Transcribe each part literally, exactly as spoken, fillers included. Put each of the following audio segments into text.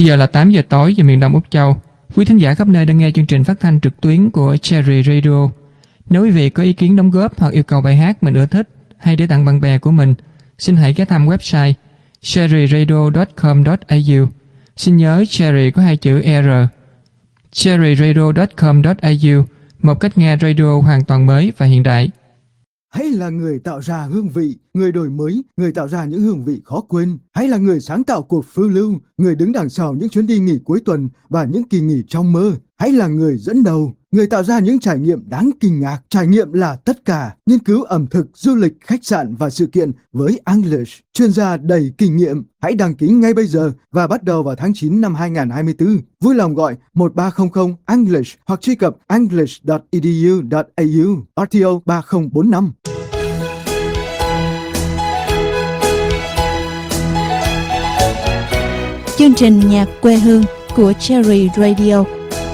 Bây giờ là tám giờ tối giờ miền Đông Úc Châu. Quý thính giả khắp nơi đang nghe chương trình phát thanh trực tuyến của Cherry Radio. Nếu quý vị có ý kiến đóng góp hoặc yêu cầu bài hát mình ưa thích hay để tặng bạn bè của mình, xin hãy ghé thăm website cherry radio chấm com chấm a u. Xin nhớ Cherry có hai chữ R. cherry radio chấm com chấm a u, một cách nghe radio hoàn toàn mới và hiện đại. Hay là người tạo ra hương vị, người đổi mới, người tạo ra những hương vị khó quên, hay là người sáng tạo cuộc phiêu lưu, người đứng đằng sau những chuyến đi nghỉ cuối tuần và những kỳ nghỉ trong mơ, hay là người dẫn đầu, người tạo ra những trải nghiệm đáng kinh ngạc. Trải nghiệm là tất cả. Nghiên cứu ẩm thực, du lịch, khách sạn và sự kiện với English, chuyên gia đầy kinh nghiệm. Hãy đăng ký ngay bây giờ và bắt đầu vào tháng chín năm hai nghìn không trăm hai mươi tư. Vui lòng gọi một ba không không English hoặc truy cập english chấm e d u chấm a u, R T O ba không bốn năm. Chương trình nhạc quê hương của Cherry Radio.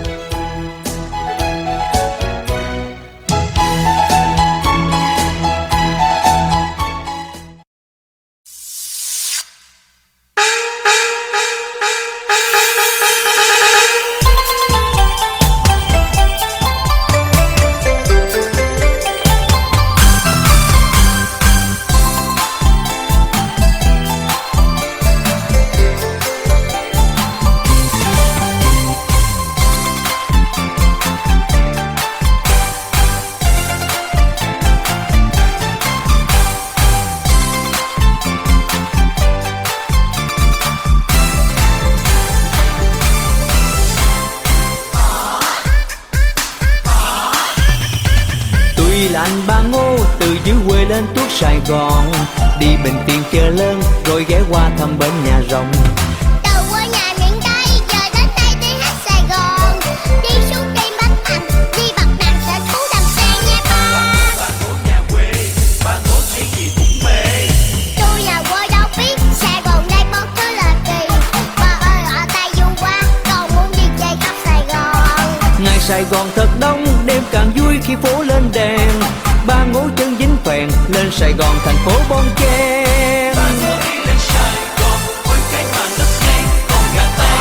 Sài Gòn đi Bình Tiền chờ lớn rồi ghé qua thăm bên nhà rồng. Từ quê nhà miền Tây giờ đến đây đi hát Sài Gòn, đi xuống đi Bến Thành, đi Bạch Đằng sở thú Đầm Sen nha ba. Bà ngố nhà quê, bà ngố thấy gì cũng mê. Tôi nhà quê đâu biết Sài Gòn đây một thứ là kỳ. Bà ơi ở Tây du qua còn muốn đi chơi khắp Sài Gòn. Ngày Sài Gòn thật đông, đêm càng vui khi phố lên đèn. Ba ngố chân dính phèn lên Sài Gòn thành phố bon chen. Ba ngố đi lên Sài Gòn, ôi cái mà lấp lánh con gà Tây.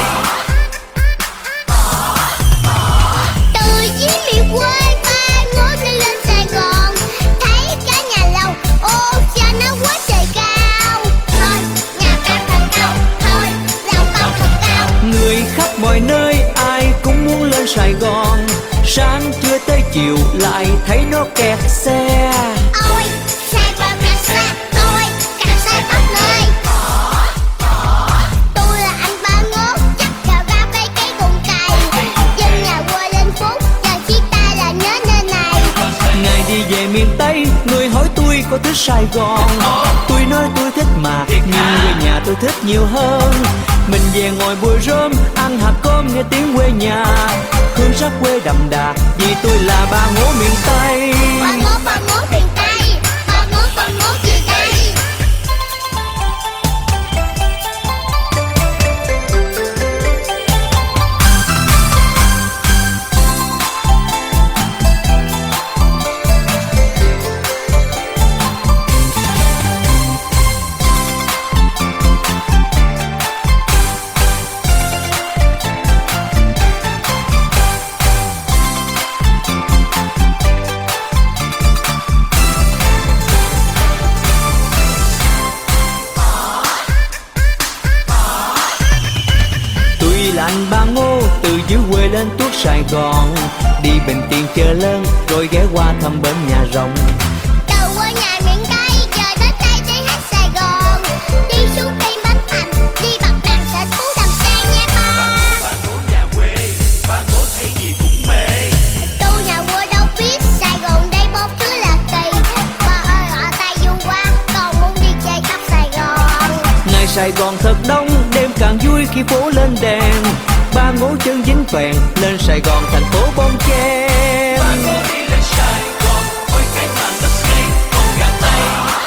Từ dưới miền quê ba ngố đi lên Sài Gòn, thấy cả nhà lầu, ô cha nó quá trời cao. Thôi nhà cao thật cao, thôi lầu cao thật cao. Người khắp mọi nơi ai cũng muốn lên Sài Gòn. Sáng trưa tới chiều lại thấy nó kẹt xe. Ôi, Sài Gòn càng xa, ôi, càng xa tóc nơi. Tôi là anh ba ngố, chắc cà ra cây cây cùng cày. Dân nhà quê lên phố, giờ chia tay là nhớ nơi này. Ngày đi về miền Tây, người hỏi tôi có thích Sài Gòn. Tôi nói tôi thích mà, nhưng quê nhà tôi thích nhiều hơn. Mình về ngồi bùi rơm, ăn hạt cơm nghe tiếng quê nhà. Hương sắc quê đậm đà, vì tôi là ba ngố miền Tây. Ba ngố, ba ngố miền Tây, ba ngố, ba ngố về đây. Anh ba ngố từ dưới quê lên tuốt Sài Gòn, đi Bình Tiền chờ lớn rồi ghé qua thăm bên nhà rồng. Từ quê nhà miền Tây giờ đến đây đi hát Sài Gòn, đi xuống đi Bến Thành, đi Bạch Đằng sở thú Đầm Sen nha ba. Bà ngố nhà quê, bà ngố thấy gì cũng mê. Tôi nhà quê đâu biết Sài Gòn đây một thứ là kỳ. Bà ơi ở Tây du qua còn muốn đi chơi khắp Sài Gòn. Ngày Sài Gòn thật đông, đêm càng vui khi phố lên đèn. Ba ngố chân dính phèn lên Sài Gòn thành phố bon chen. Bà ngố đi lên Sài Gòn, ôi cái mà lấp lánh con gà Tây.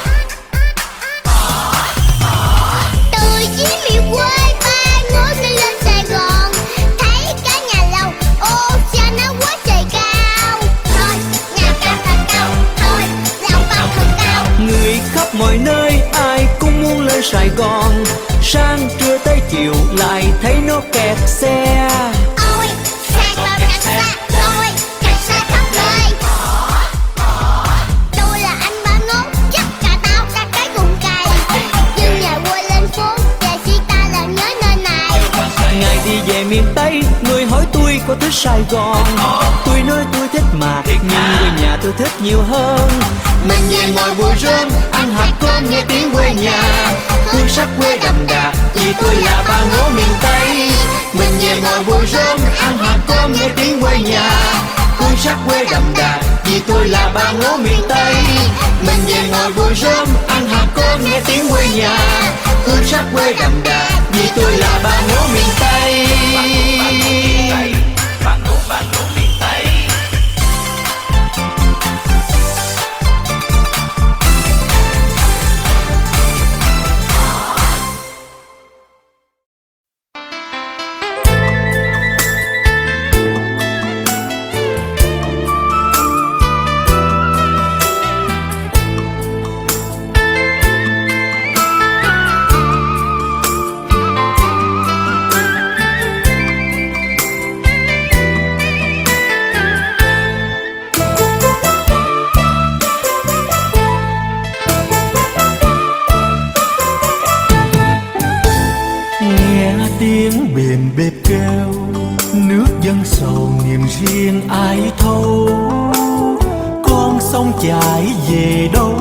Từ dưới miền quê ba ngố đi lên Sài Gòn, thấy cả nhà lầu, ô cha nó quá trời cao. Thôi nhà cao thật cao, thôi lầu cao thật cao. Người khắp mọi nơi ai cũng muốn lên Sài Gòn. Sáng trưa tới chiều lại thấy nó Sài Gòn. Tôi nói tôi thích mà, nhưng người nhà tôi thích nhiều hơn. Mình về ngồi bụi rơm, ăn hạt cơm nghe tiếng quê nhà. Hương sắc quê đậm đà, vì tôi là bà ngố miền Tây. Mình về ngồi bụi rơm, ăn hạt cơm nghe tiếng quê nhà. Hương sắc quê đậm đà, vì tôi là bà ngố miền Tây. Mình về ngồi bụi rơm, ăn hạt cơm nghe tiếng quê nhà. Hương sắc quê đậm đà, vì tôi là bà ngố miền Tây. Bà ngố, bà ngố miền Tây. Tiếng bềm bếp kêu, nước dâng sầu niềm riêng ai thâu. Con sông chảy về đâu,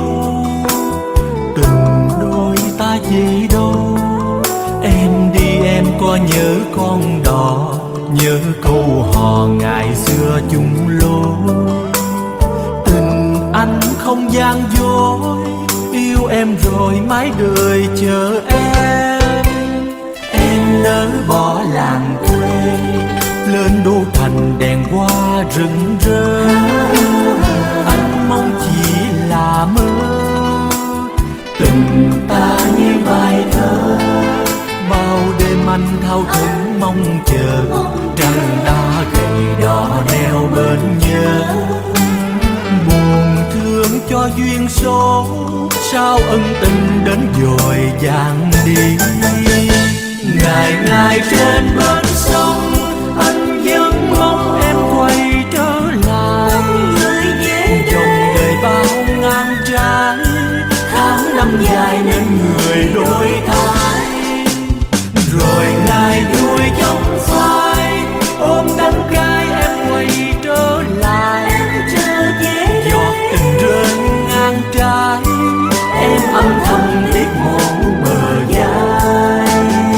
tình đôi ta về đâu. Em đi em có nhớ con đò, nhớ câu hò ngày xưa chung lối. Tình anh không gian dối, yêu em rồi mãi đời chờ em. Em nỡ bỏ làng quê, lên đô thành đèn hoa rực rỡ. Anh mong chỉ là mơ, tình ta như bài thơ. Bao đêm anh thao thức mong chờ, trăng đã gầy đỏ neo bên nhớ. Buồn thương cho duyên số, sao ân tình đến dội vàng đi. Ngày ngày trên bên sông, anh vẫn mong em quay trở lại. Dòng đời bao ngang trái, tháng năm dài nên người đổi thay. Rồi ngày vui trong phai, ôm đắng cay em quay trở lại. Giọt tình rơi ngang trái, em âm thầm tiếc một bờ vai.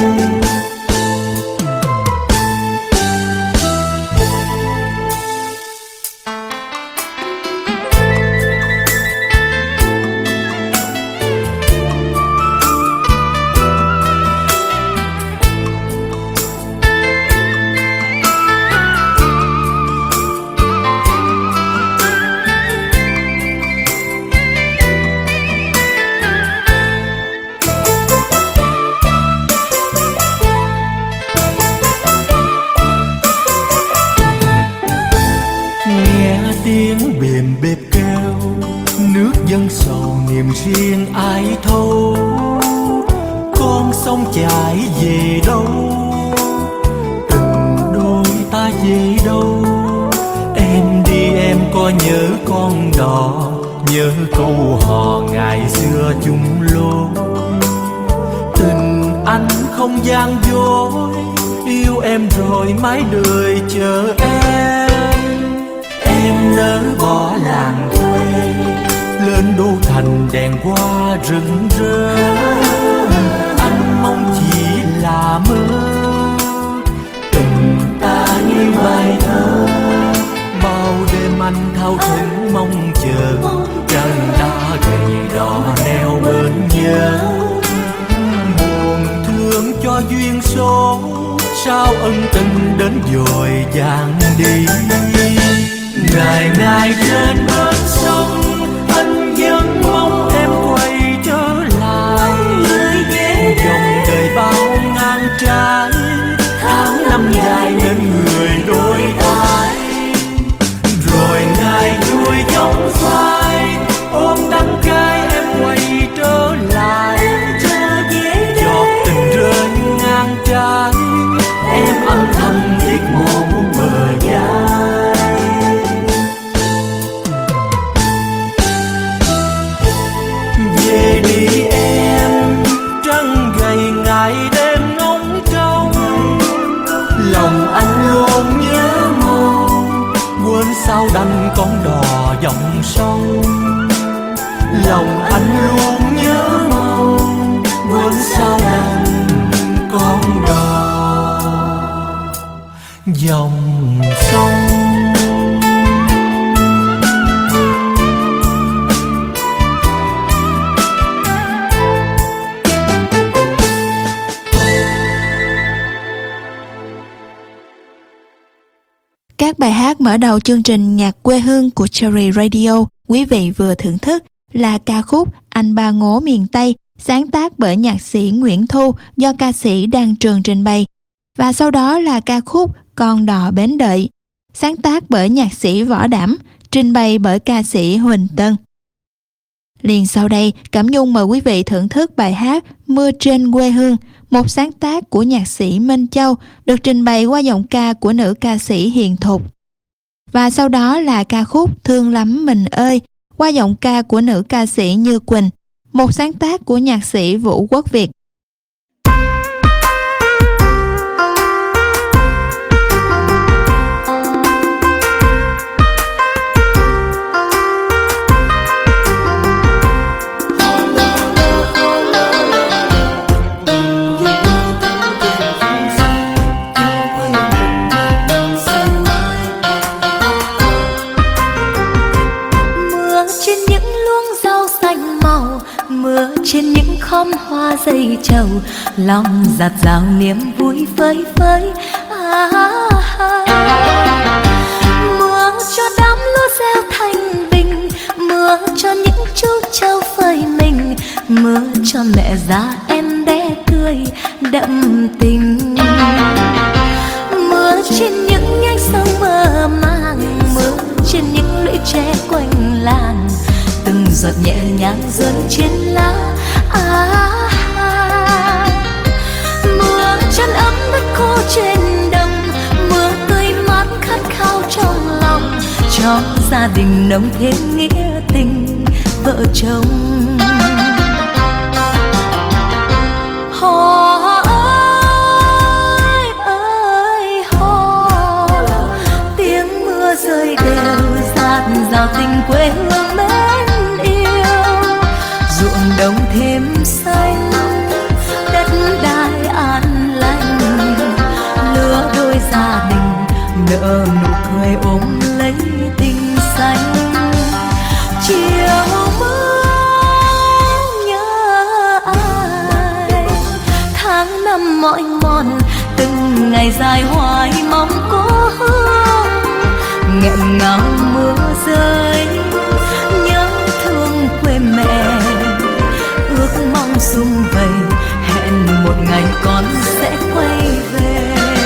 Tiếng bềm bếp kêu, nước dâng sầu niềm riêng ai thâu. Con sông chảy về đâu, tình đôi ta về đâu. Em đi em có nhớ con đò, nhớ câu hò ngày xưa chung lối. Tình anh không gian dối, yêu em rồi mãi đời chờ em. Em nỡ bỏ làng quê, lên đô thành đèn hoa rực rỡ. Anh mong chỉ là mơ, tình ta như bài thơ. Bao đêm anh thao thức mong chờ, trăng đã gầy đỏ neo bên nhớ. Buồn thương cho duyên số, sao ân tình đến dội vàng đi. Ngày ngày trên bên sông, anh vẫn mong em quay trở lại. Dòng đời bao ngang trái, tháng năm dài nên người đổi thay. Rồi ngày vui trong phai, ôm đắng cay em quay trở lại. Giọt tình rơi ngang trái, em âm thầm tiếc một bờ vai. sao đành con đò dòng sông. Lòng anh luôn nhớ mong muốn sao đành con đò dòng sông. Các bài hát mở đầu chương trình Nhạc quê hương của Cherry Radio quý vị vừa thưởng thức là ca khúc Anh Ba Ngố miền Tây, sáng tác bởi nhạc sĩ Nguyễn Thu do ca sĩ Đan Trường trình bày. Và sau đó là ca khúc Con Đò Bến Đợi, sáng tác bởi nhạc sĩ Võ Đảm, trình bày bởi ca sĩ Huỳnh Tân. Liền sau đây, Cẩm Nhung mời quý vị thưởng thức bài hát Mưa Trên Quê Hương, một sáng tác của nhạc sĩ Minh Châu, được trình bày qua giọng ca của nữ ca sĩ Hiền Thục. Và sau đó là ca khúc Thương Lắm Mình Ơi, qua giọng ca của nữ ca sĩ Như Quỳnh, một sáng tác của nhạc sĩ Vũ Quốc Việt. Trên những khóm hoa dây trầu, lòng dạt dào niềm vui phơi phới. À, à, à. Mưa cho đám lúa gieo thành bình, mưa cho những chú trâu phơi mình, mưa cho mẹ già em bé tươi đậm tình. Mưa trên những nhánh sông mơ màng, mưa trên những lũy tre quanh làng, từng giọt nhẹ nhàng rơi trên lá. À, à, mưa chân ấm đất khô trên đồng, mưa tươi mát khát khao trong lòng, cho gia đình nồng thêm nghĩa tình vợ chồng. Hò ơi ơi hò, tiếng mưa rơi đều dạt dào tình quê hương mến yêu. Ruộng đồng thêm xanh, đất đai an lành, lứa đôi gia đình nở nụ cười ôm lấy tình xanh. Chiều mưa nhớ ai, tháng năm mỏi mòn, từng ngày dài hoài mong có hương. Nghẹn ngào mưa rơi, nhớ thương quê mẹ, ước mong sum vầy, hẹn một ngày con sẽ quay về.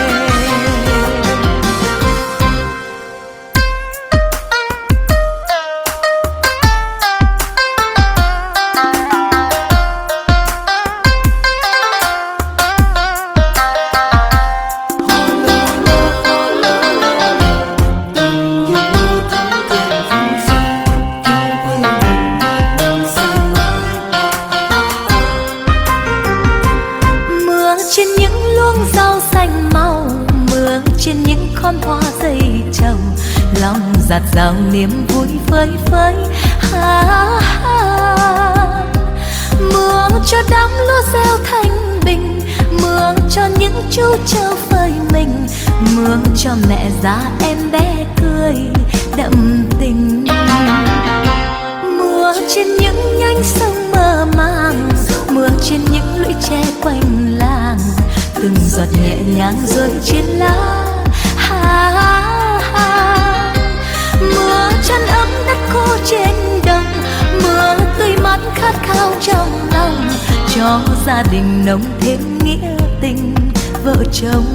Dạt dào niềm vui phơi phới. À, à, mưa cho đám lúa gieo thành bình, mưa cho những chú trâu phơi mình, mưa cho mẹ già em bé cười đậm tình. Mưa trên những nhánh sông mơ màng, mưa trên những lũy tre quanh làng, từng giọt nhẹ nhàng rơi trên lá. À, à, mưa chân ấm đất khô trên đồng, mưa tươi mát khát khao trong lòng, cho gia đình nồng thêm nghĩa tình vợ chồng.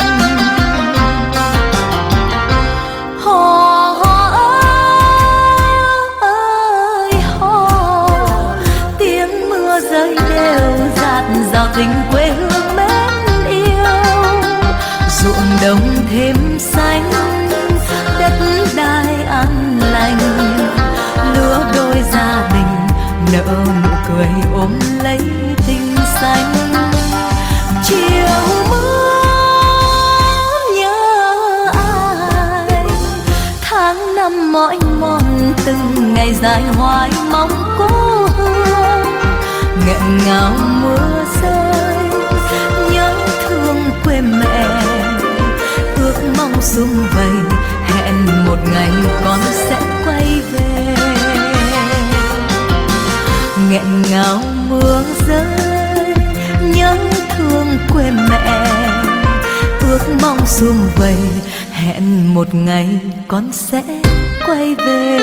Hò ơi hò, tiếng mưa rơi đều dạt dào tình quê hương mến yêu. Ruộng đồng thêm xanh, đất đai an lành, lứa đôi gia đình nở nụ cười ôm lấy tình xanh. Chiều mưa nhớ ai, tháng năm năm mỏi mòn từng ngày dài hoài mong cố hương, nghẹn ngào mưa rơi nhớ thương quê mẹ, ước mong sum vầy hẹn một ngày con sẽ quay về. Nghẹn ngào mưa rơi nhớ thương quê mẹ, ước mong sum vầy hẹn một ngày con sẽ quay về.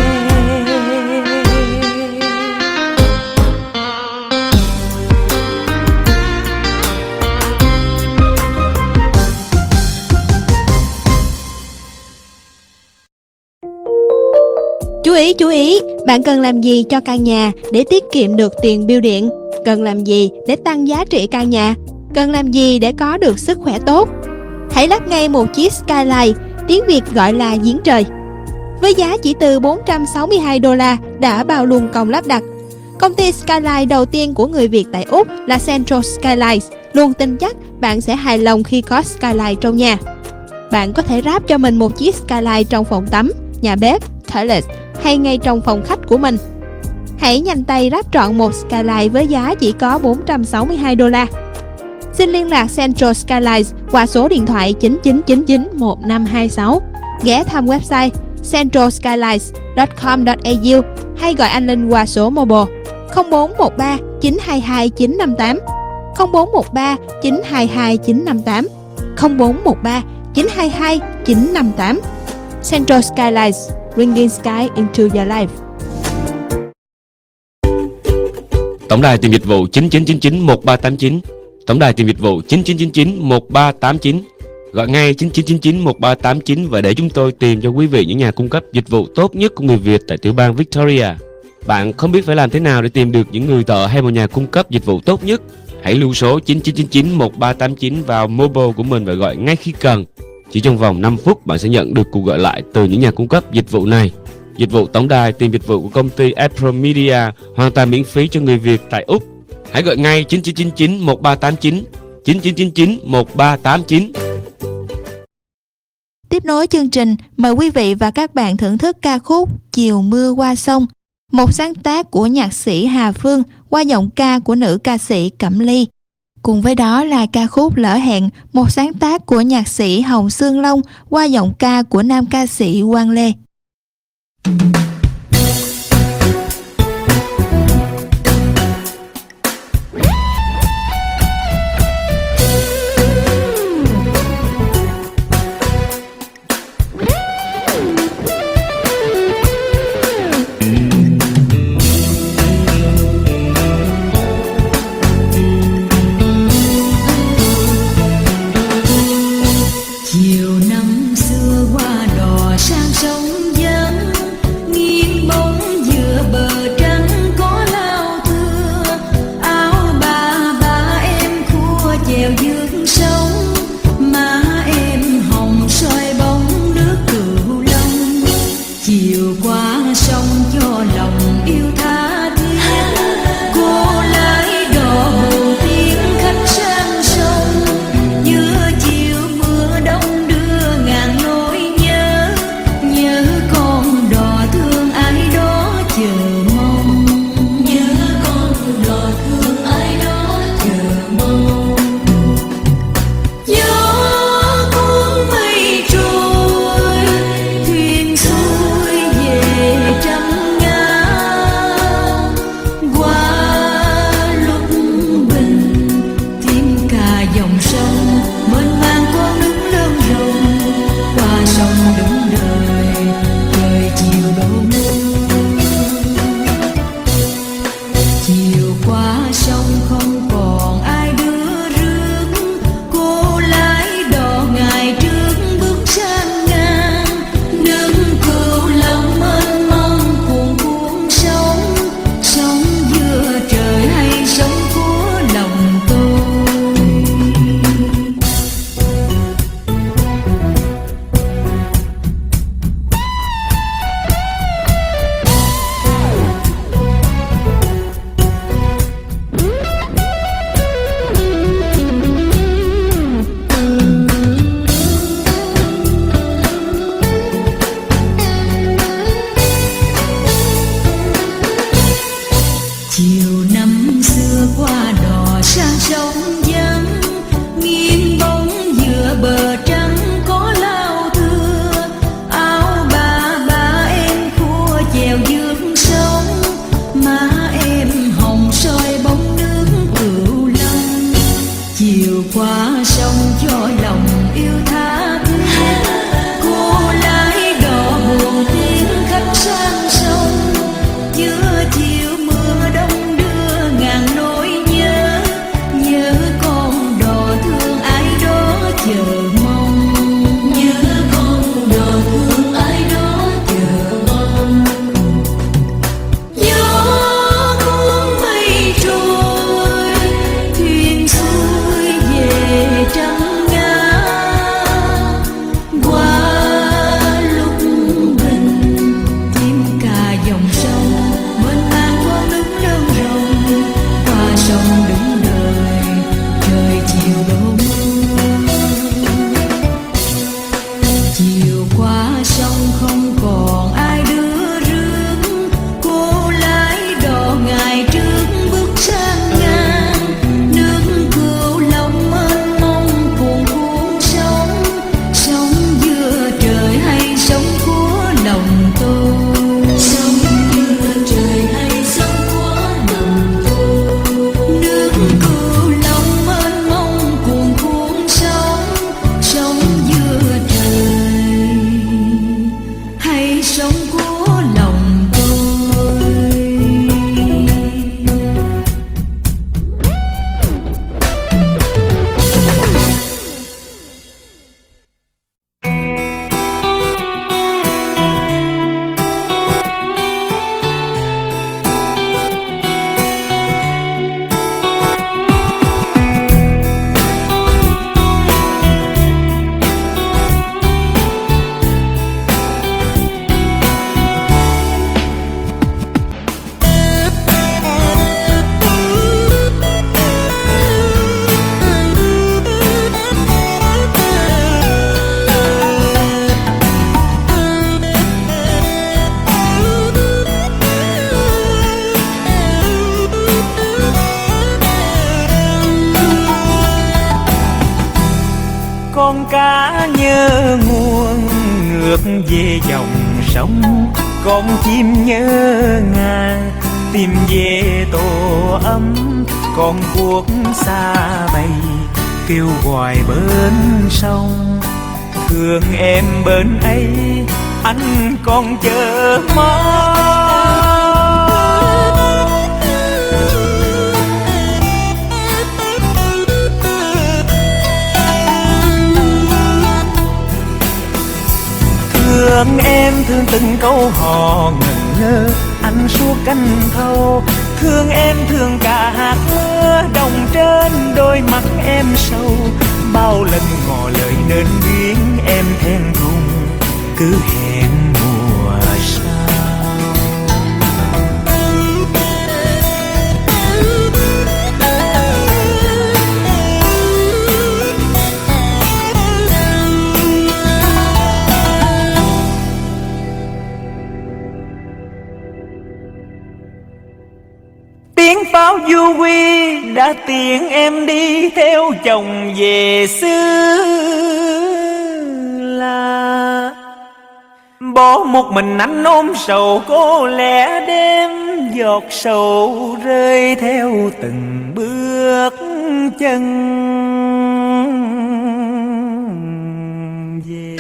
Chú ý, chú ý, bạn cần làm gì cho căn nhà để tiết kiệm được tiền bill điện? Cần làm gì để tăng giá trị căn nhà? Cần làm gì để có được sức khỏe tốt? Hãy lắp ngay một chiếc Skyline, tiếng Việt gọi là giếng trời. Với giá chỉ từ bốn trăm sáu mươi hai đô la đã bao luôn công lắp đặt. Công ty Skyline đầu tiên của người Việt tại Úc là Central Skylines, luôn tin chắc bạn sẽ hài lòng khi có Skyline trong nhà. Bạn có thể ráp cho mình một chiếc Skyline trong phòng tắm, nhà bếp, toilet hay ngay trong phòng khách của mình. Hãy nhanh tay ráp trọn một Skyline với giá chỉ có bốn trăm sáu mươi hai đô la. Xin liên lạc Central Skylines qua số điện thoại chín chín chín chín một năm hai sáu, ghé thăm website central skylines chấm com chấm a u hay gọi anh Linh qua số mobile không bốn một ba chín hai hai chín năm tám, không bốn một ba chín hai hai chín năm tám, không bốn một ba chín hai hai chín năm tám. Central Skylines, bringing sky into your life. Tổng đài tìm dịch vụ chín chín chín chín một ba tám chín, tổng đài tìm dịch vụ chín chín chín chín một ba tám chín. Gọi ngay chín chín chín chín một ba tám chín và để chúng tôi tìm cho quý vị những nhà cung cấp dịch vụ tốt nhất của người Việt tại tiểu bang Victoria. Bạn không biết phải làm thế nào để tìm được những người thợ hay một nhà cung cấp dịch vụ tốt nhất? Hãy lưu số chín chín chín chín một ba tám chín vào mobile của mình và gọi ngay khi cần. Chỉ trong vòng năm phút bạn sẽ nhận được cuộc gọi lại từ những nhà cung cấp dịch vụ này. Dịch vụ tổng đài tìm dịch vụ của công ty April Media hoàn toàn miễn phí cho người Việt tại Úc. Hãy gọi ngay chín chín chín chín một ba tám chín, chín chín chín chín một ba tám chín. Tiếp nối chương trình, mời quý vị và các bạn thưởng thức ca khúc Chiều mưa qua sông, một sáng tác của nhạc sĩ Hà Phương qua giọng ca của nữ ca sĩ Cẩm Ly. Cùng với đó là ca khúc Lỡ hẹn, một sáng tác của nhạc sĩ Hồng Sương Long qua giọng ca của nam ca sĩ Quang Lê. Chiều năm xưa qua đò sang sông về dòng sông, con chim nhớ ngàn tìm về tổ ấm. Con cuốc xa bay kêu gọi bên sông, thương em bên ấy anh còn chờ mong. Thương em thương từng câu hò ngẩn ngơ anh suốt canh thâu. Thương em thương cả hạt mưa đồng trên đôi mắt em sâu. Bao lần ngỏ lời nên biến em thẹn thùng, cứ hẹn mùa sau. Tiếng pháo du quy đã tiễn em đi theo chồng về xứ La. Bỏ một mình anh ôm sầu cô lẻ đêm, giọt sầu rơi theo từng bước chân về.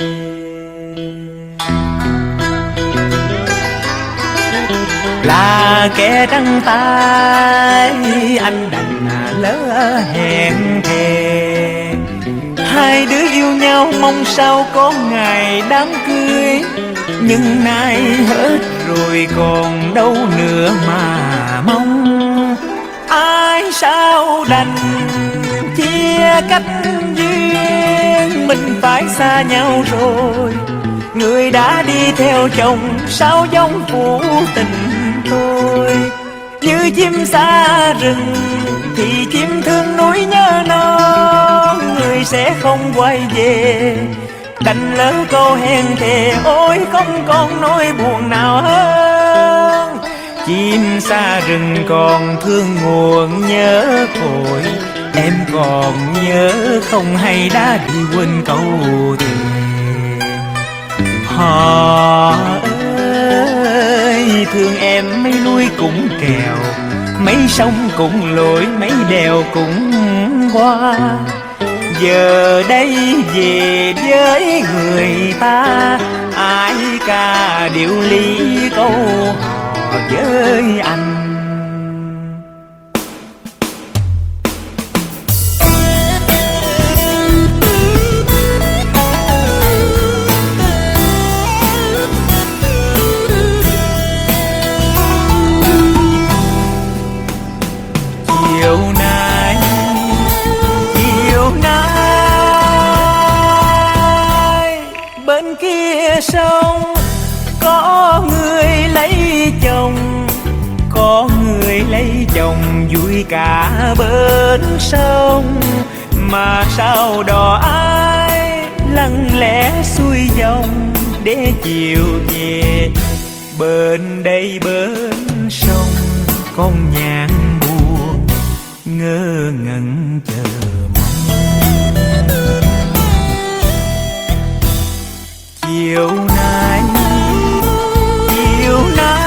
Là kẻ trắng tay anh đành lỡ hẹn thề. Hai đứa yêu nhau mong sao có ngày đám cưới, nhưng nay hết rồi còn đâu nữa mà mong. Ai sao đành chia cách duyên, mình phải xa nhau rồi. Người đã đi theo chồng sao giống phụ tình tôi. Như chim xa rừng thì chim thương núi nhớ non, người sẽ không quay về. Đành lỡ câu hẹn thề ôi không còn nỗi buồn nào hơn. Chim xa rừng còn thương nguồn nhớ cội, em còn nhớ không hay đã đi quên câu thề. Họ ơi thương em mấy núi cũng kèo, mấy sông cũng lội, mấy đèo cũng qua. Giờ đây về với người ta, ai ca điệu ly câu hò với anh. Chiều nay, chiều nay bên kia sông có người lấy chồng, có người lấy chồng vui cả bên sông. Mà sao đò ai lặng lẽ xuôi dòng để chiều về. Bên đây bên sông con nhạn buồn ngơ ngẩn chờ mong. Chiều nay, chiều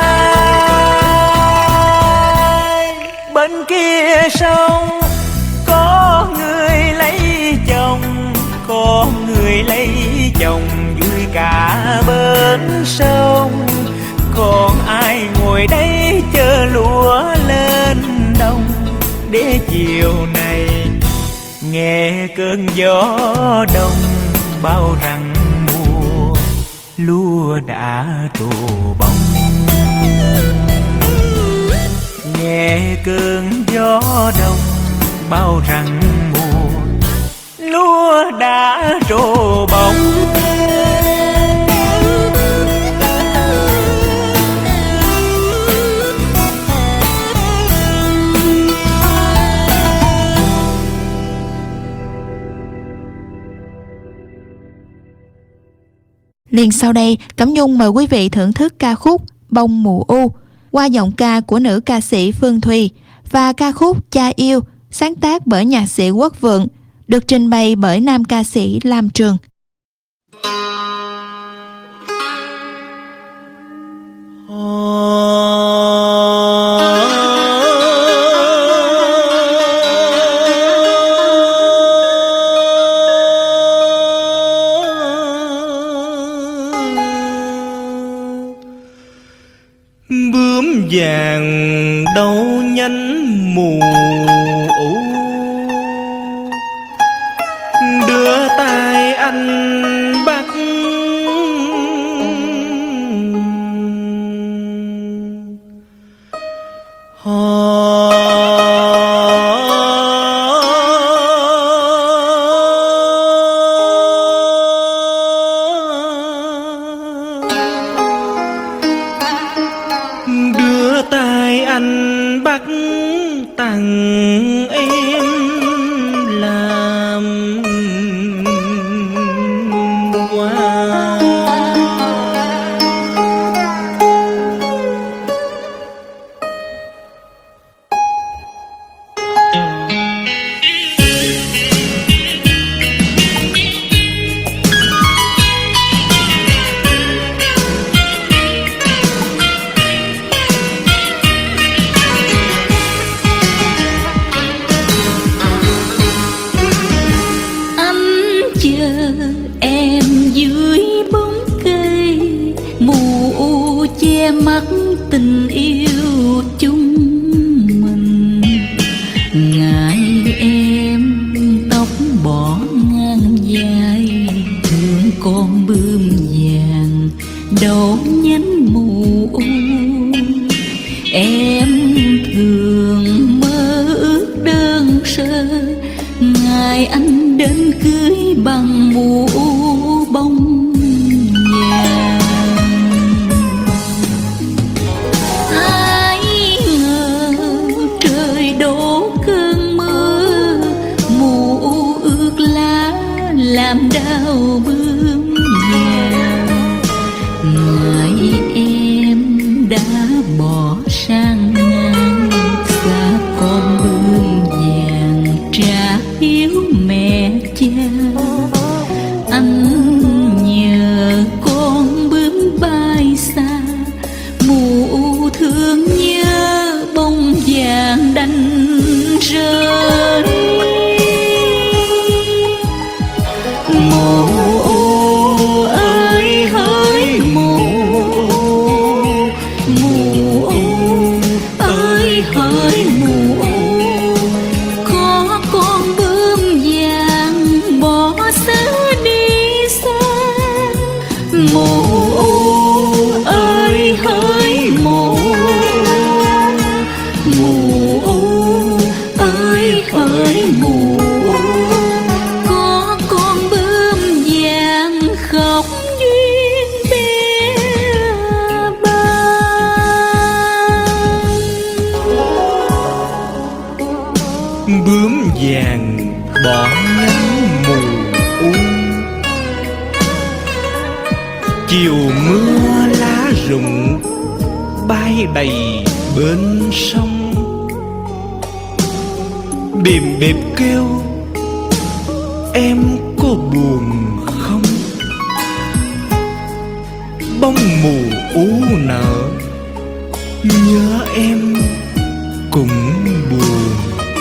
nay bên kia sông có người lấy chồng, có người lấy chồng vui cả bên sông. Còn ai ngồi đây chờ lúa lên đồng để chiều này nghe cơn gió đông bao rằng mùa lúa đã trổ bông. Nghe cơn gió đông bao rằng mùa lúa đã trổ bông. Liền sau đây, Cẩm Nhung mời quý vị thưởng thức ca khúc Bông Mùa U qua giọng ca của nữ ca sĩ Phương Thùy và ca khúc Cha Yêu sáng tác bởi nhạc sĩ Quốc Vượng, được trình bày bởi nam ca sĩ Lam Trường. Bướm vàng đâu nhánh mù u, đưa tay anh bắt đưa tay anh bắt tặng em làm quà. Em dưới bóng cây mù che mắt tình yêu chúng mình. Ngại em tóc bỏ ngang vai, thương con bướm vàng đầu nhánh mù. Em thường mơ ước đơn sơ, ngày anh đến cưới bằng mũ bông vàng. Ai ngờ trời đổ cơn mưa, mù ướt lá làm đau bướm vàng. Ngại em đã bỏ sang ngang, xa con bướm vàng trả hiếu mẹ cha. Anh nhờ con bướm bay xa, mù thương nhớ bông vàng đành rơi. Mù ơi hỡi mù, mù ơi hỡi mù, có con bướm vàng bỏ xứ đi xa. Mù ơi hỡi mù, mù ơi hỡi mù, có con bướm vàng khóc duyên bé bàng. Bướm vàng bỏ nhánh mù u, chiều mưa lá rụng bay đầy bên sông. Bìm bịp kêu em có buồn không? Bông mù u nở nhớ em cũng buồn.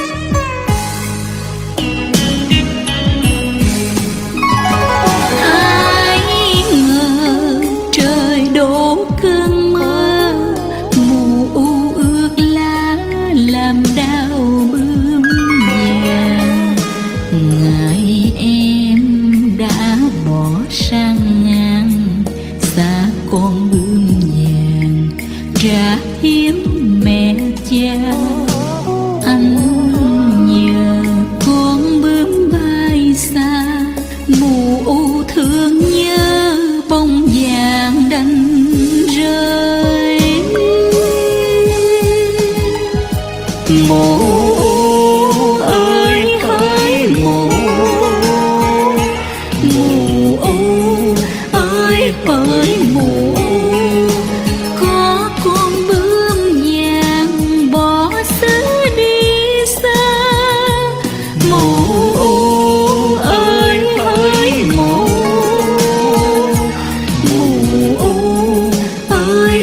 Ai ngờ trời đổ cơn mưa, mù ướt lá làm đau bướm vàng. Ngại em đã bỏ sang ngang, xa con bướm vàng trả hiếu mẹ cha. Anh nhờ con bướm bay xa, mù thương nhớ bông vàng đành rơi. Mù ơi hỡi mù, mù ơi hỡi mù, có con bướm vàng bỏ xứ đi xa. Mù ơi hỡi mù, mù ơi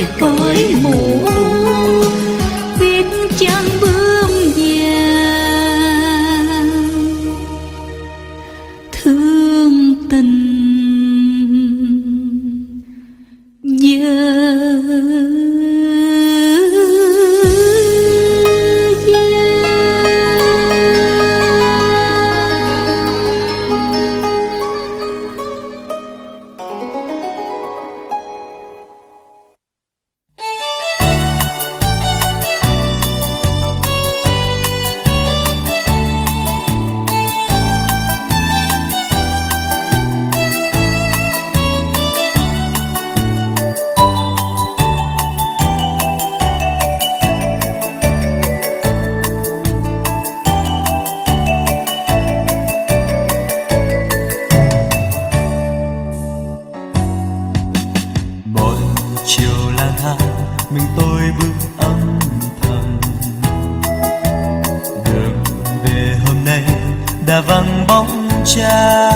đã vắng bóng cha.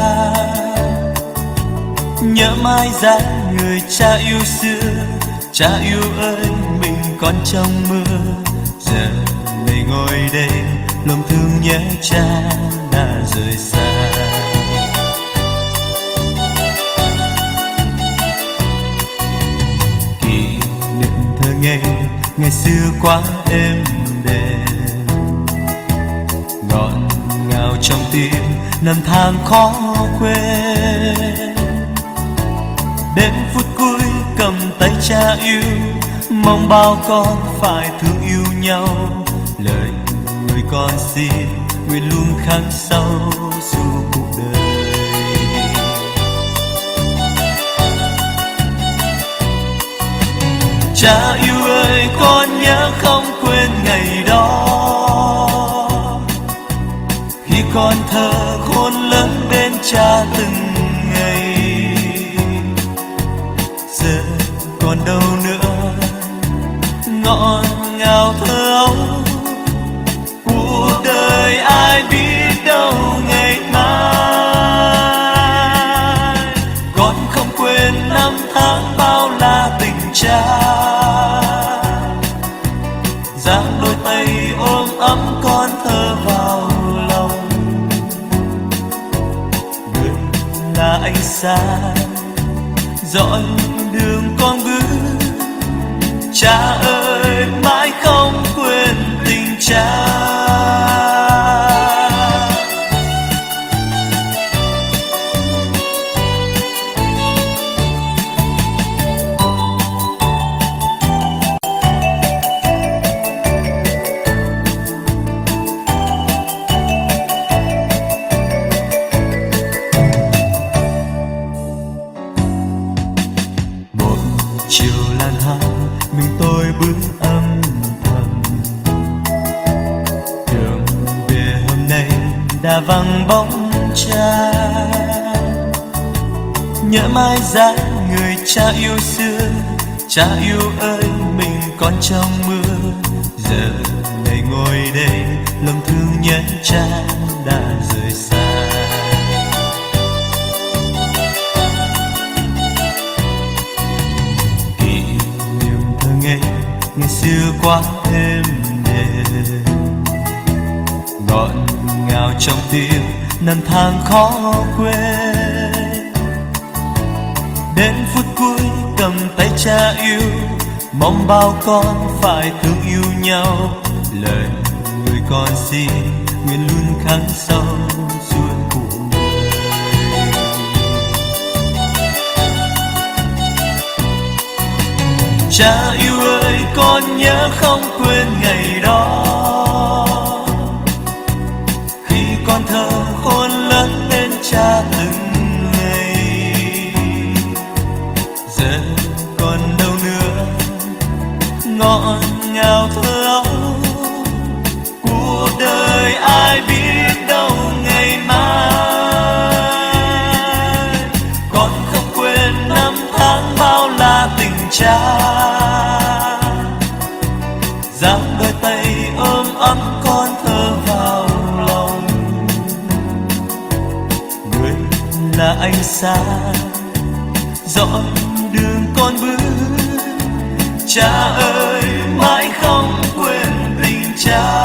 Nhớ mãi dáng người cha yêu xưa, cha yêu ơi mình còn trong mưa. Giờ này ngồi đây lòng thương nhớ cha đã rời xa. Kỷ niệm thơ ngây ngày xưa quá êm đềm, ngọt ngào trong tim năm tháng khó quên. Đến phút cuối cầm tay cha yêu, mong bao con phải thương yêu nhau. Lời người con xin nguyện luôn khắc sâu suốt cuộc đời. Cha yêu ơi con nhớ không quên ngày đó, khi con thơ khôn lớn bên cha từng ngày. Giờ còn đâu nữa ngọt ngào thơ ấu, cuộc đời ai biết đâu ngày mai. Con không quên năm tháng bao la tình cha, giang đôi tay ôm ấm con thơ vào lòng. Người là ánh sáng dõi đường con bước, cha ơi mãi không quên tình cha. Đã vắng bóng cha, nhớ mãi dáng người cha yêu xưa. Cha yêu ơi mình còn trong mưa, giờ này ngồi đây lòng thương nhớ cha đã rời xa. Kỷ niệm thơ ngây ngày xưa quá êm đềm, ngọt ngào trong tim năm tháng khó quên. Đến phút cuối cầm tay cha yêu, mong bao con phải thương yêu nhau. Lời người con xin nguyện luôn khắc sâu suốt cuộc đời. Cha yêu ơi con nhớ không quên ngày đó, con thơ khôn lớn bên cha từng ngày. Giờ còn đâu nữa ngọt ngào thơ ấu, cuộc đời ai biết đâu ngày mai. Con không quên năm tháng bao la tình cha, giang đôi tay ôm ấm con thơ vào lòng. Là ánh sáng dõi đường con bước, cha ơi mãi không quên tình cha.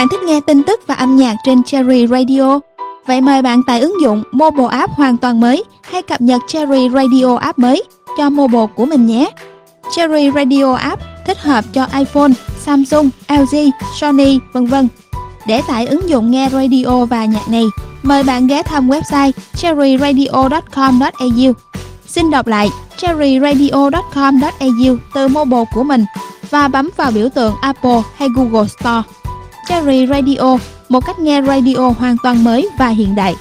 Bạn thích nghe tin tức và âm nhạc trên Cherry Radio? Vậy mời bạn tải ứng dụng mobile app hoàn toàn mới hay cập nhật Cherry Radio app mới cho mobile của mình nhé. Cherry Radio app thích hợp cho iPhone, Samsung, lờ giê, Sony, vân vân. Để tải ứng dụng nghe radio và nhạc này, mời bạn ghé thăm website cherry radio chấm com chấm a u. Xin đọc lại cherry radio chấm com chấm a u từ mobile của mình và bấm vào biểu tượng Apple hay Google Store. Cherry Radio, một cách nghe radio hoàn toàn mới và hiện đại.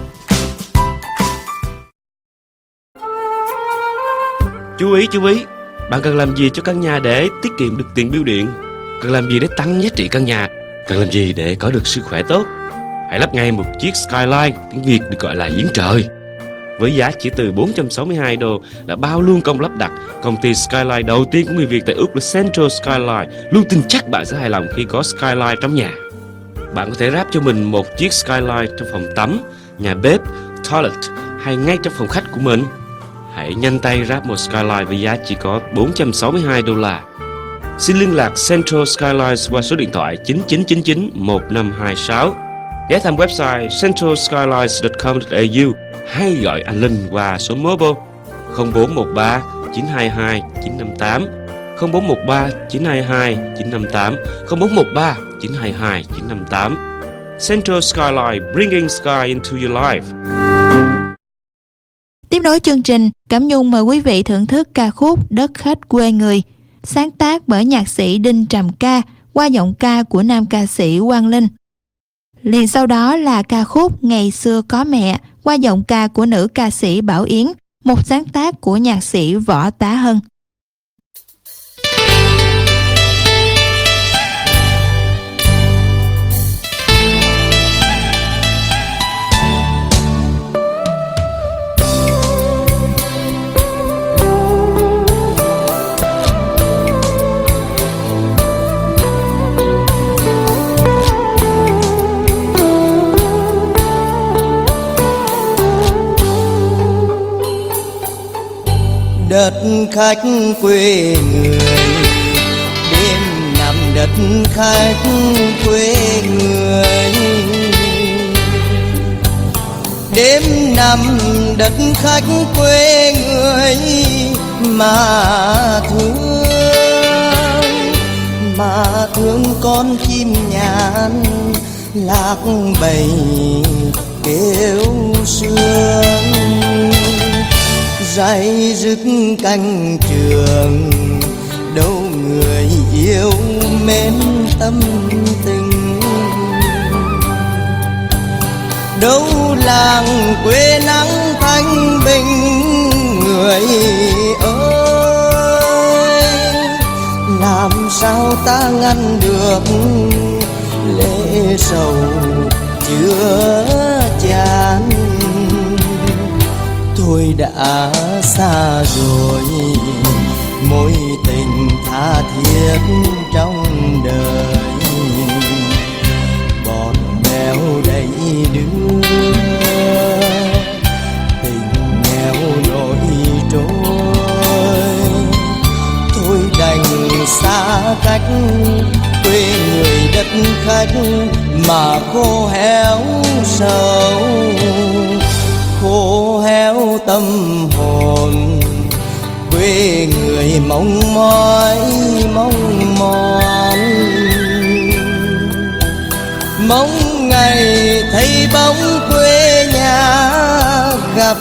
Chú ý, chú ý, bạn cần làm gì cho căn nhà để tiết kiệm được tiền bưu điện? Cần làm gì để tăng giá trị căn nhà? Cần làm gì để có được sức khỏe tốt? Hãy lắp ngay một chiếc Skyline, tiếng Việt được gọi là giếng trời. Với giá chỉ từ bốn trăm sáu mươi hai đô là bao luôn công lắp đặt, công ty Skyline đầu tiên của người Việt tại Úc là Central Skyline luôn tin chắc bạn sẽ hài lòng khi có Skyline trong nhà. Bạn có thể ráp cho mình một chiếc Skyline trong phòng tắm, nhà bếp, toilet hay ngay trong phòng khách của mình. Hãy nhanh tay ráp một Skyline với giá chỉ có bốn trăm sáu mươi hai đô la. Xin liên lạc Central Skylines qua số điện thoại chín chín chín chín một năm hai sáu. Ghé thăm website central skylines chấm com chấm a u hay gọi anh Linh qua số mobile không bốn một ba chín hai hai chín năm tám, không bốn một ba chín hai hai chín năm tám, không bốn một ba chín hai hai chín năm tám. Central Skyline, bringing sky into your life. Tiếp nối chương trình, Cẩm Nhung mời quý vị thưởng thức ca khúc Đất Khách Quê Người, sáng tác bởi nhạc sĩ Đinh Trầm Ca qua giọng ca của nam ca sĩ Quang Linh. Liền sau đó là ca khúc Ngày Xưa Có Mẹ qua giọng ca của nữ ca sĩ Bảo Yến, một sáng tác của nhạc sĩ Võ Tá Hân. Đất khách quê người, đêm nằm đất khách quê người, đêm nằm đất khách quê người mà thương, mà thương con chim nhàn lạc bầy kêu sương. Dây dứt cánh trường, đâu người yêu mến tâm tình, đâu làng quê nắng thanh bình. Người ơi, làm sao ta ngăn được lệ sầu chưa chan. Tôi đã xa rồi mối tình tha thiết trong đời, bọt bèo đầy đưa tình nghèo nổi trôi. Tôi đành xa cách quê người đất khách mà khô héo sầu, khô héo tâm hồn. Quê người mong mỏi mong mòn, mong ngày thấy bóng quê nhà gặp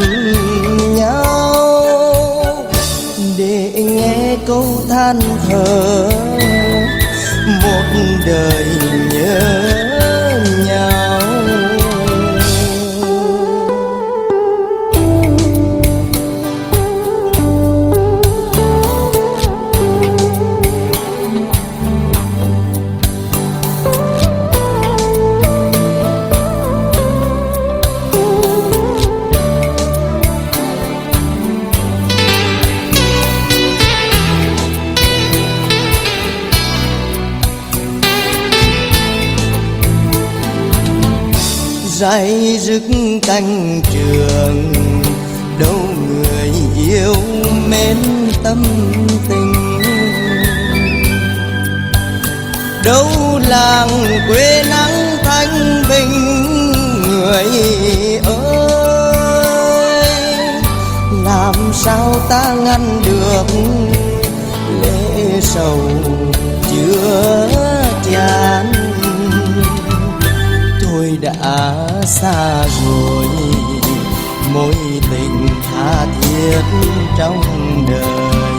nhau, để nghe câu than thở một đời nhớ nhau. Dây dứt cánh trường, đâu người yêu mến tâm tình, đâu làng quê ngăn được lễ sầu chưa chán. Tôi đã xa rồi mối tình tha thiết trong đời,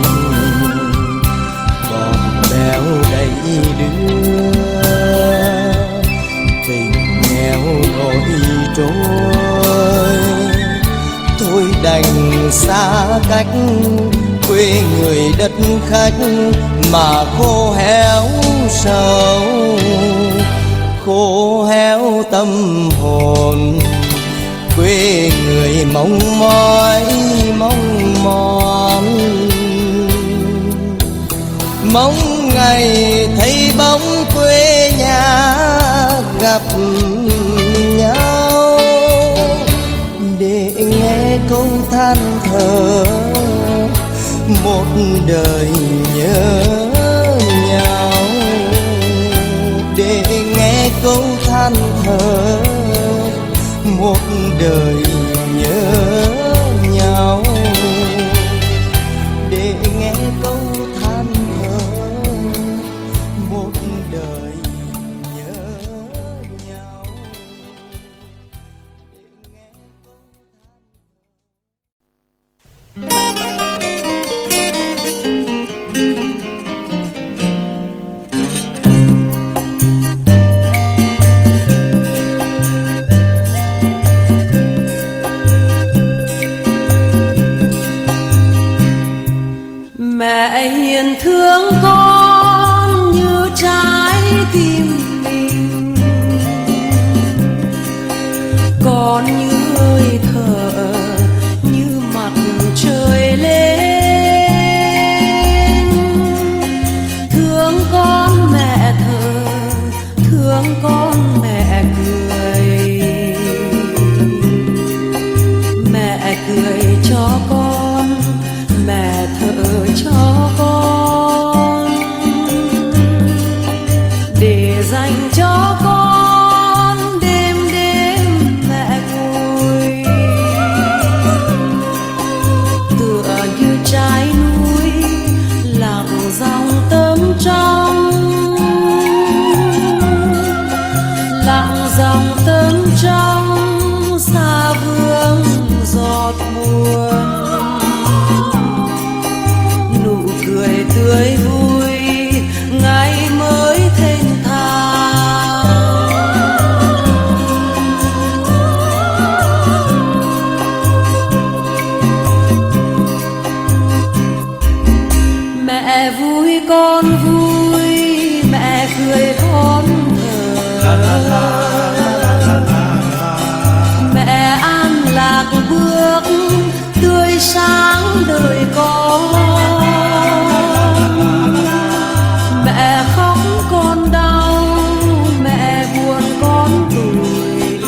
còn béo đầy đưa tình nghèo nổi trôi. Tôi đành xa cách quê người đất khách mà khô héo sầu, khô héo tâm hồn. Quê người mong mỏi mong mòn, mong ngày thấy bóng quê nhà gặp nhau, để nghe câu than thở một đời nhớ nhau, để nghe câu than thở một đời nhớ nhau, để nghe câu than thở một đời nhớ nhau. Mẹ hiền thương con như trái tim mình, con như hơi thở như mặt trời lên. Thương con mẹ thở, thương con mẹ cười, mẹ cười cho con, mẹ thở cho con, để dành cho con đêm đêm mẹ vui. Tựa như trái núi lặng dòng tâm trong, lặng dòng tâm trong xa vương giọt buồn. Cười tươi vui ngày mới thênh thang, mẹ vui con vui, mẹ cười con thở, mẹ an lạc bước tươi sáng đời con. Mẹ khóc con đau, mẹ buồn con tủi,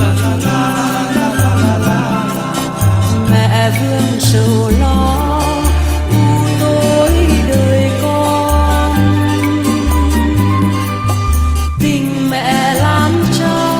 mẹ vương sầu lo u tối đời con. Tình mẹ lan trao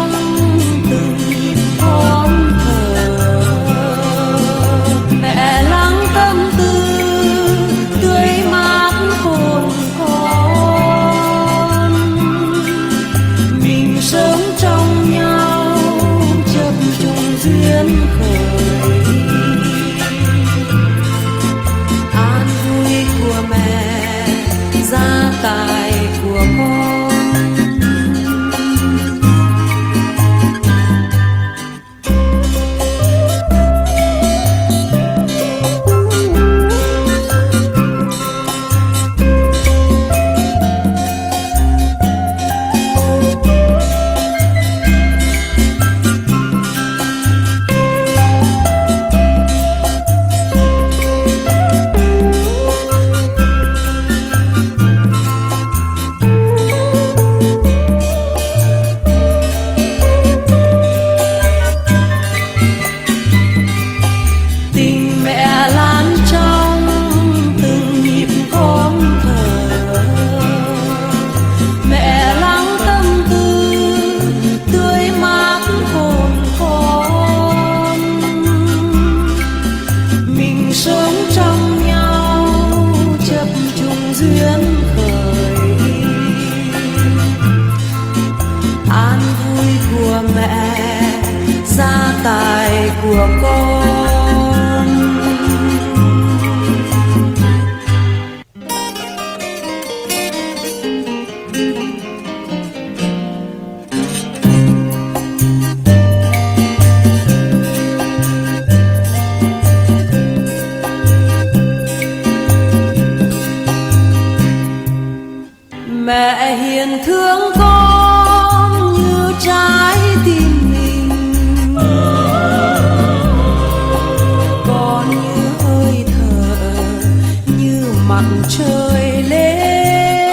trời lên.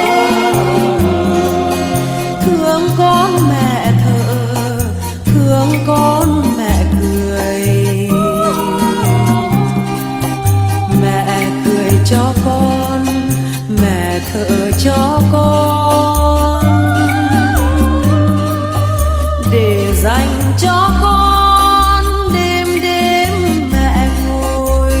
Thương con mẹ thở, thương con mẹ cười. Mẹ cười cho con, mẹ thở cho con, để dành cho con đêm đêm mẹ ngồi.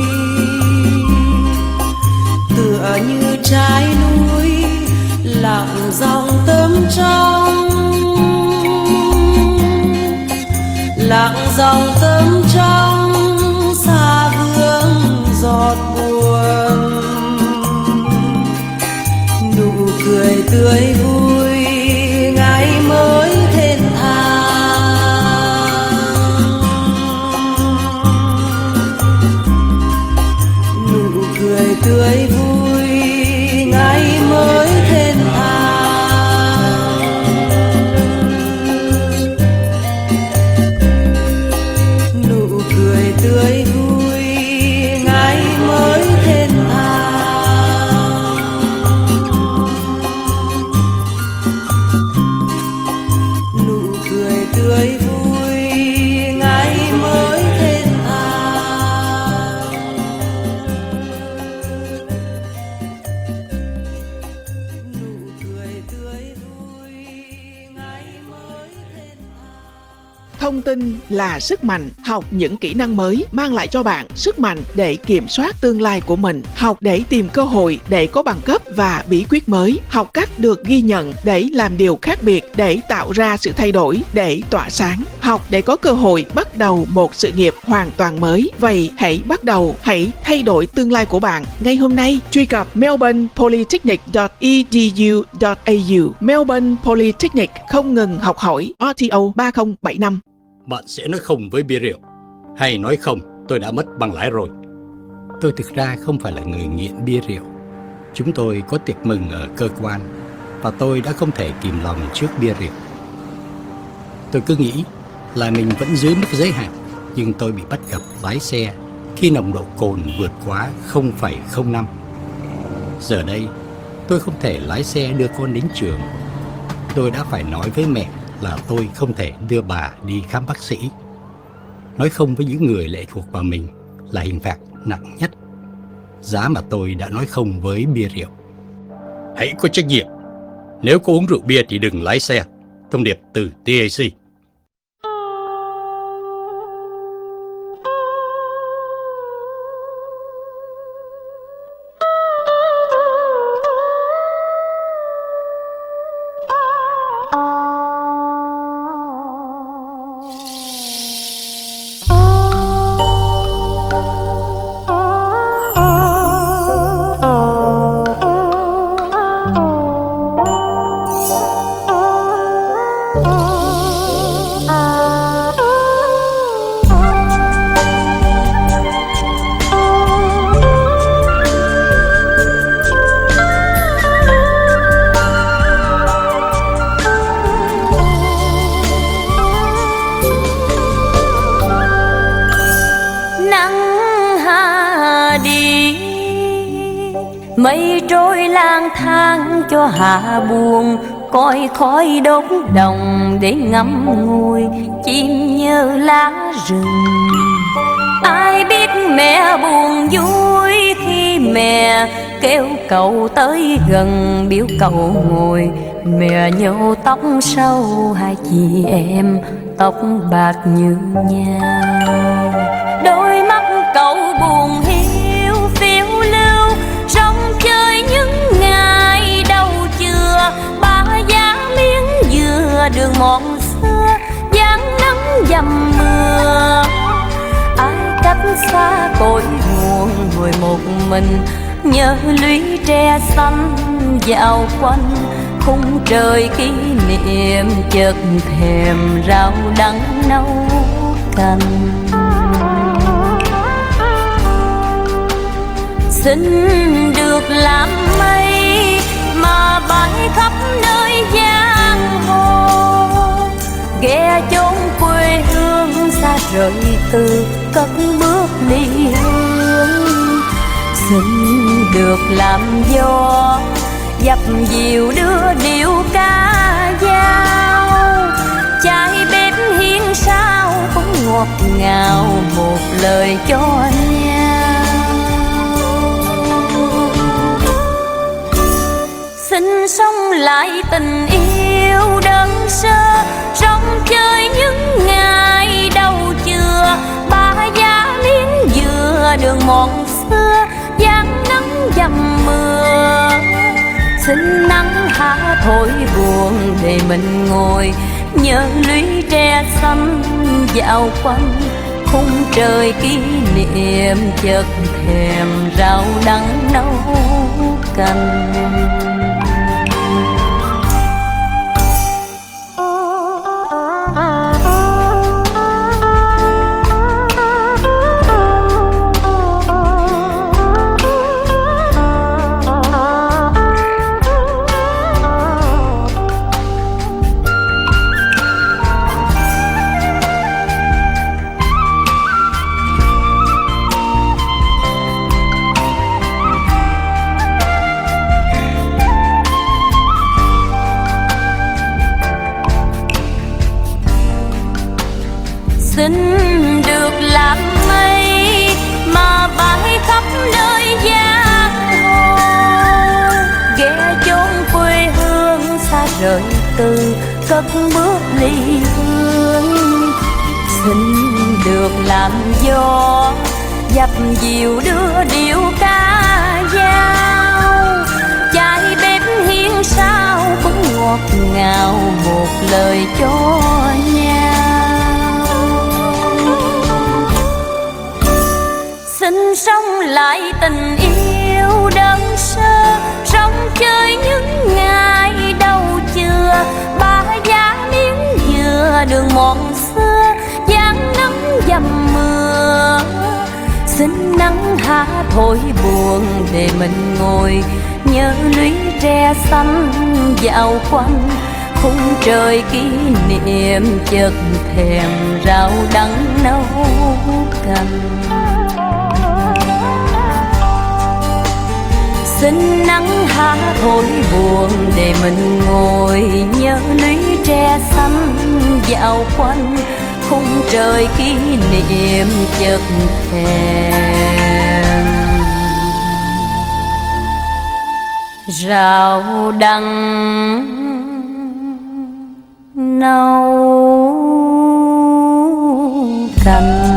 Tựa như trái núi lặng dòng tấm trong, lặng dòng tấm trong xa vương giọt buồn. Nụ cười tươi vui ngày mới thênh thang. Nụ cười tươi vui ngày mới thênh thang. Nụ cười tươi vui ngày mới thênh thang. Nụ cười tươi vui ngày mới thênh thang. Nụ cười tươi vui ngày mới thênh thang. Thông tin là sức mạnh. Học những kỹ năng mới mang lại cho bạn sức mạnh để kiểm soát tương lai của mình. Học để tìm cơ hội để có bằng cấp và bí quyết mới. Học cách được ghi nhận để làm điều khác biệt, để tạo ra sự thay đổi, để tỏa sáng. Học để có cơ hội bắt đầu một sự nghiệp hoàn toàn mới. Vậy hãy bắt đầu, hãy thay đổi tương lai của bạn ngay hôm nay. Truy cập melbourne polytechnic chấm e d u chấm a u. Melbourne Polytechnic, không ngừng học hỏi. R T O ba không bảy năm. Bạn sẽ nói không với bia rượu, hay nói không, tôi đã mất bằng lái rồi. Tôi thực ra không phải là người nghiện bia rượu. Chúng tôi có tiệc mừng ở cơ quan, và tôi đã không thể kìm lòng trước bia rượu. Tôi cứ nghĩ là mình vẫn dưới mức giới hạn, nhưng tôi bị bắt gặp lái xe khi nồng độ cồn vượt quá không phẩy không năm. Giờ đây, tôi không thể lái xe đưa con đến trường. Tôi đã phải nói với mẹ là tôi không thể đưa bà đi khám bác sĩ. Nói không với những người lệ thuộc vào mình là hình phạt nặng nhất. Giá mà tôi đã nói không với bia rượu. Hãy có trách nhiệm. Nếu có uống rượu bia thì đừng lái xe. Thông điệp từ T A C. Mây trôi lang thang cho hạ buồn, coi khói đốt đồng để ngắm ngùi chim như lá rừng. Ai biết mẹ buồn vui khi mẹ kêu cậu tới gần, biểu cậu ngồi. Mẹ nhổ tóc sâu hai chị em tóc bạc như nhau. Đôi mắt cậu buồn hiu phiêu lưu, rong chơi những ngày đầu chưa. Ba giá miếng dừa đường mòn xưa, dáng nắng dầm mưa. Ai cách xa cội nguồn ngồi một mình, nhớ lũy tre xanh dạo quanh. Khung trời kỷ niệm chợt thèm rau đắng nấu canh. Xin được làm mây mà bay khắp nơi giang hồ, ghé chốn quê hương xa rời từ cất bước ly hương. xin được làm gió dập dìu đưa điệu ca dao, trái bếp hiên sao cũng ngọt ngào một lời cho nhau. Xin sống lại tình yêu đơn sơ, rong chơi những ngày đầu chừa, ba giá miếng dừa đường mòn xưa, dáng nắng dầm mưa. Xin nắng há thổi buồn để mình ngồi nhớ lũy tre xanh dạo quanh khung trời kỷ niệm, chợt thèm rau đắng nấu canh. Xin được làm mây mà bay khắp nơi giang hồ, ghé chốn quê hương xa rời từ cất bước ly hương. Xin được làm gió dập dìu đưa điệu ca dao, trái bếp hiên sao cũng ngọt ngào một lời cho nhau. Xin sống lại tình yêu đơn sơ, rong chơi những ngày đầu chừa, ba giá miếng dừa đường mòn xưa, dáng nắng dầm mưa. Xin nắng há thổi buồn để mình ngồi nhớ lũy tre xanh dạo quanh khung trời kỷ niệm, chợt thèm rau đắng nấu canh. Xin nắng há thổi buồn để mình ngồi nhớ lũy tre xanh dạo quanh khung trời kỷ niệm, chợt thèm rau đắng nấu canh.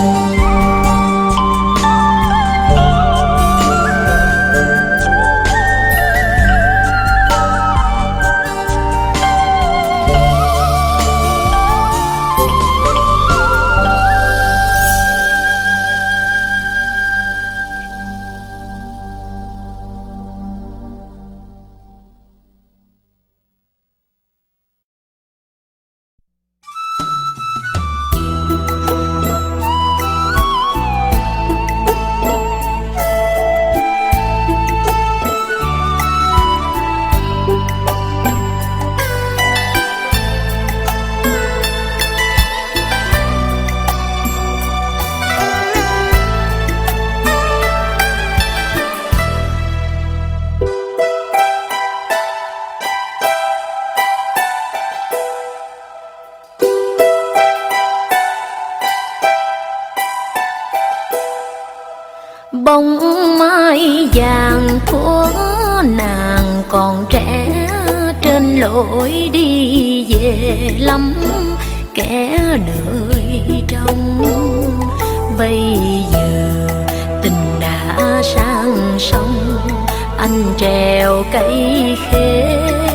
Bông mai vàng của nàng còn trẻ, trên lối đi về lắm kẻ đợi trông. Bây giờ tình đã sang sông, anh trèo cây khế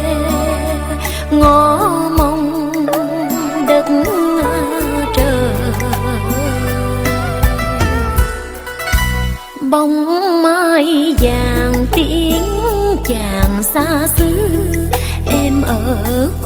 ngó mong đất trời. Bông mai vàng tiếng chàng xa xứ, em ở